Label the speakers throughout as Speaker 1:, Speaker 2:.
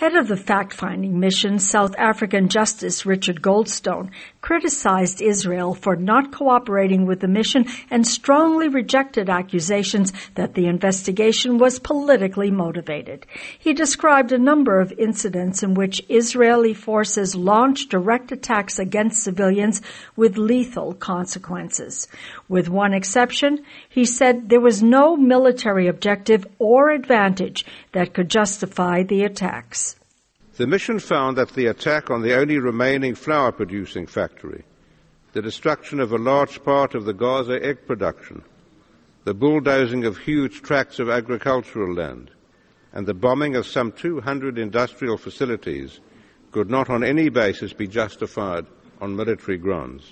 Speaker 1: Head of the fact-finding mission, South African Justice Richard Goldstone, criticized Israel for not cooperating with the mission and strongly rejected accusations that the investigation was politically motivated. He described a number of incidents in which Israeli forces launched direct attacks against civilians with lethal consequences. With one exception, he said there was no military objective or advantage that could justify the attacks.
Speaker 2: The mission found that the attack on the only remaining flour-producing factory, the destruction of a large part of the Gaza egg production, the bulldozing of huge tracts of agricultural land, and the bombing of some 200 industrial facilities could not on any basis be justified on military grounds.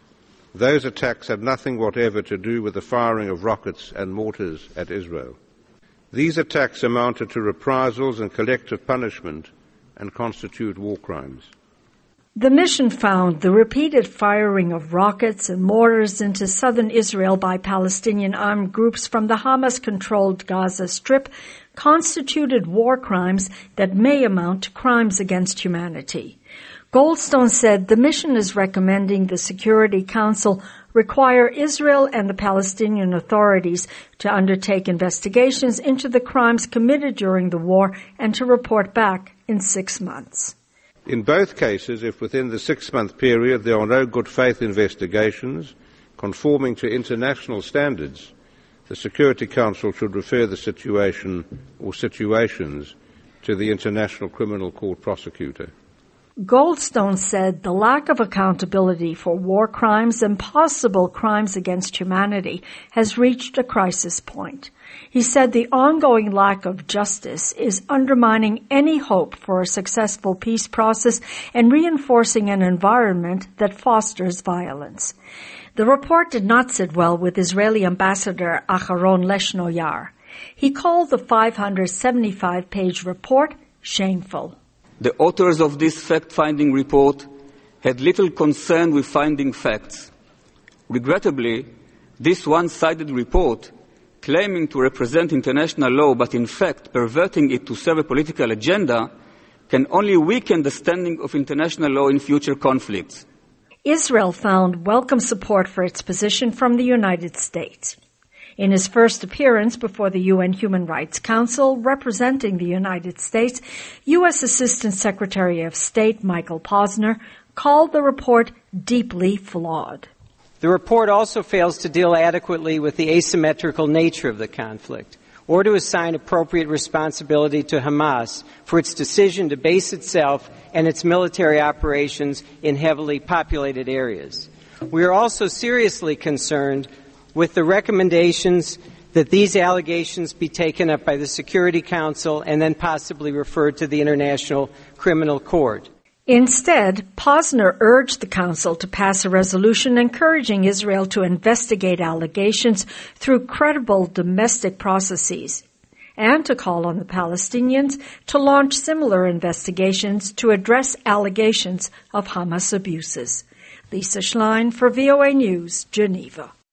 Speaker 2: Those attacks had nothing whatever to do with the firing of rockets and mortars at Israel. These attacks amounted to reprisals and collective punishment and constitute war crimes.
Speaker 1: The mission found the repeated firing of rockets and mortars into southern Israel by Palestinian armed groups from the Hamas-controlled Gaza Strip constituted war crimes that may amount to crimes against humanity. Goldstone said the mission is recommending the Security Council require Israel and the Palestinian authorities to undertake investigations into the crimes committed during the war and to report back in 6 months.
Speaker 2: In both cases, if within the 6-month period there are no good faith investigations conforming to international standards, the Security Council should refer the situation or situations to the International Criminal Court prosecutor.
Speaker 1: Goldstone said the lack of accountability for war crimes and possible crimes against humanity has reached a crisis point. He said the ongoing lack of justice is undermining any hope for a successful peace process and reinforcing an environment that fosters violence. The report did not sit well with Israeli Ambassador Aharon Leshnoyar. He called the 575-page report shameful.
Speaker 3: The authors of this fact-finding report had little concern with finding facts. Regrettably, this one-sided report, claiming to represent international law but in fact perverting it to serve a political agenda, can only weaken the standing of international law in future conflicts.
Speaker 1: Israel found welcome support for its position from the United States. In his first appearance before the UN Human Rights Council representing the United States, U.S. Assistant Secretary of State Michael Posner called the report deeply flawed.
Speaker 4: The report also fails to deal adequately with the asymmetrical nature of the conflict, or to assign appropriate responsibility to Hamas for its decision to base itself and its military operations in heavily populated areas. We are also seriously concerned with the recommendations that these allegations be taken up by the Security Council and then possibly referred to the International Criminal Court.
Speaker 1: Instead, Posner urged the Council to pass a resolution encouraging Israel to investigate allegations through credible domestic processes and to call on the Palestinians to launch similar investigations to address allegations of Hamas abuses. Lisa Schlein for VOA News, Geneva.